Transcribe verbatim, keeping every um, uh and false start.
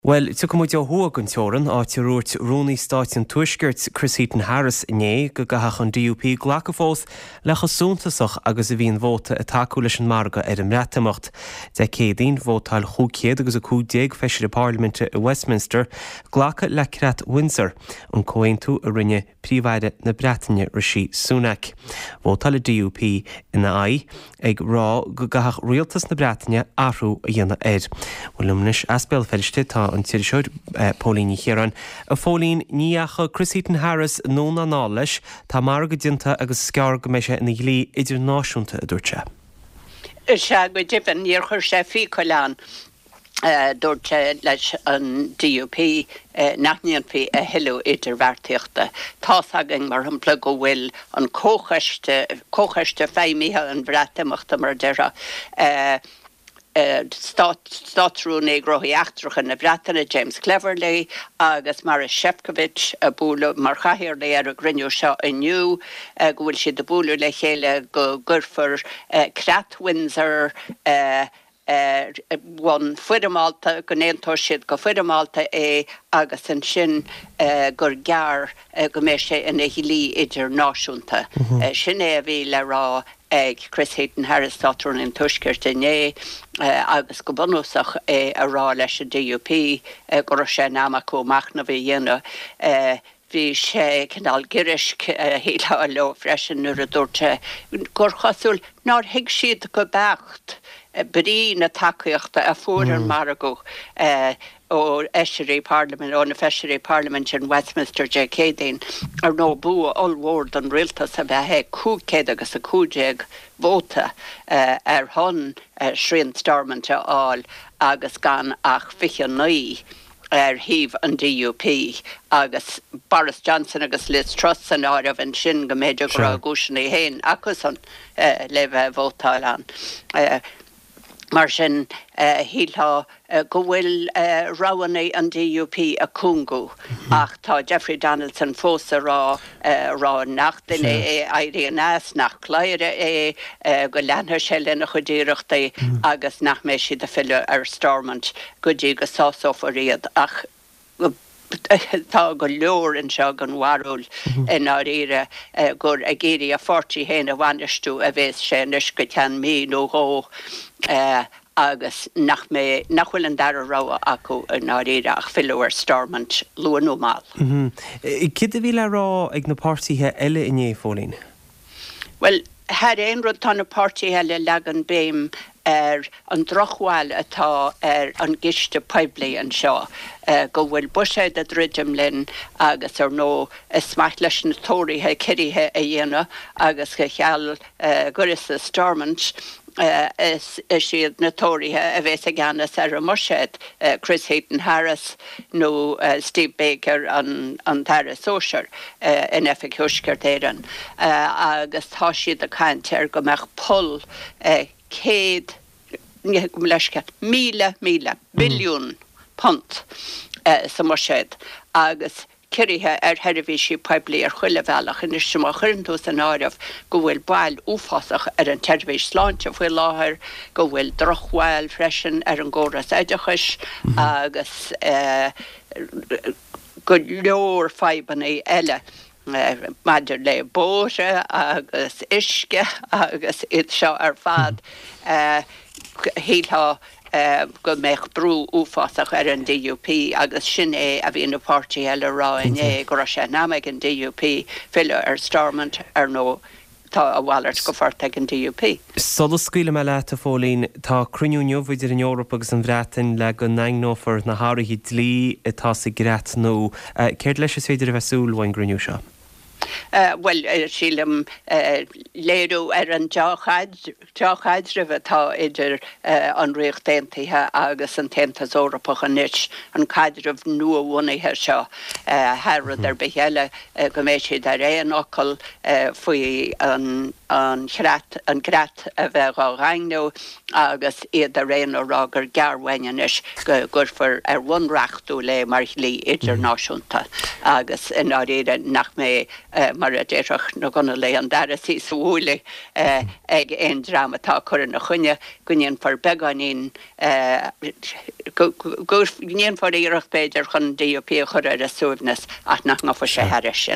Well, tu go muid thua an teoran á tíúirt Rónaí Stáitinn tuisgirt Chris Heaton Harris inné go gathach an D U P ghlacha fós lecha súntasach agus a bhíon vóta a taú leis an marga ar an mreatamacht. De cédaon vótáil chúcéad agus a cúdéag feisir i Parliamente i Westminster ghlacha le Creat Windsor an cóhaintú a rinne príomhhaide na Breataine Rishi Sunak. Vótáil a D U P ina ai ag rá go gathach rialtas na Breataine ahrú a dhéana air. Bhfuilumnis aspéil feiriste tá an tíir seoir Pólíní Chéaran. A Pólín níacha Chris Heaton Harris nó na ná leis tá mar go dinta agus scear go meise ina dhlí idirnáisiúnta a dúirte. Se go diban níor chuir sé fí choláán dúirte leis an D U P nachníon fi a heilú idir bhartíochta. Tá agan mar hampla go bhfuil an cóchaiste cóchaiste féimíthe an bhreatamachta mar deire Státrú négroí achtrachan na Breataine James Cleverly agus Maris Shevkovich a búla mar chahirir le ar a grinneú seo inniu go bhfuil siad a búla le chéile go gurfar Creat Windsor bhain fuireáilta go néontóir siad go fuireáilta é agus an sin gur gear go mé sé ina dhílí idir náisiúnta. Sin é a bhí le rá ag Chris Heaton Harris Tátrún in tuisgirt inné agus go bunúsach é a rá leis a D U P go raibh sé námach óach na bhí dhéanamh. Bhí sé cinál girisc híle a leo freisin nuair a dúirte gur chosúil ná thuig siad go becht brí na takeíochta a fuair mar ago ó Eisirí Parliament ó na Feisirí Parliament in Westminster J. Cédain ar nó bua allhór an rialtas a bheit cúcéad agus a cúdéag vóta ar hon srian starmante áil agus gan ach fiche naí ar híomh an D U P agus Boris Johnson agus Liz Truss an áireamh an sin go méidir go raibh gúisina héin agus an le bheith vótáil an. Mar sin hílá go bhfuil ráhanna an D U P a cúngú ach tá Jeffrey Donaldson fósa rá rá nachtain é éirí nás nach chláire é go leanthir sé lena chudíireachta agus nach mé siad a fiile ar Stormont go dtí go sásof a riad ach tá go leor in seo an warúil in áíre gur a géirí a fortí héna bhainistú a bhés sé nus go tean mí nó hó agus nach mé nachhfuil an dar rá acu in áíre ach fiúir Stormont luan ó máil. Cid a bhí le rá ag na pártíthe eile inné Pólín? Well, had éon rud tá na pártíthe le legan béim ar an drochháil atá ar an giste peibli an seo go bhfuil buséid a ddridim linn agus ar nó smacht leis na tóirithe cirithe a dhéanamh agus go cheall guras a Stormont is siad na tóirithe a bheits a gceannas ar a muiséid Chris Heaton Harris nó Steve Baker an an Tara Sóisiir in effic thuisceart éireann agus tá siad a caint ar go meach pull céad leisce míle míle billiún punt sa muiséid agus cirithe ar heirbhí peibli ar chuile bhealach in is sem chuirntú an áireamh go bhfuil bail úfásach ar an teirbhís sláinte bhfuil láthair go bhfuil drochháil freisin ar an ggóras éidechais agus go leor feibanna eile maidir le bóre agus isce agus iad seo ar fad hílá go méich brú úfásach ar an D U P agus sin é a bhí na pártí eile rá inné go raibh sé námaigh an D U P fiile ar Stormont ar nó tá a bhhailart go forteag an D U P. Solas scuile me leat a Pólín tá cruinniú neomhaidir in Eorpa agus an bhreatain le go naingnófar na háirithe dlí atá sa gréat nó. Céir leis is féidir a bheith súil bhain gruniú seo? Uh, well, uh, sílam uh, léirú ar an teáchaid rih tá idir uh, an riocht déantaithe agus an téantas Eorpach an nit an caidirmh nua bhunaithe seo uh, Harrod ar behéile uh, go méid siad ar éon ocail uh, faoi an an chrat an grat a bheith á reinú agus iad a réon órá gur gearhhaineis go gurfar ar bhhareachtú le mar lí idirnáisiúnta agus in áréide nach mé mar a déireach nó gona le an darasí súla ag éon dramatá chuir na chuine gníon far beganín gníon far íireach beidir chun D U P chuir ar a súbnas ach nach ná fa sé heiri sin.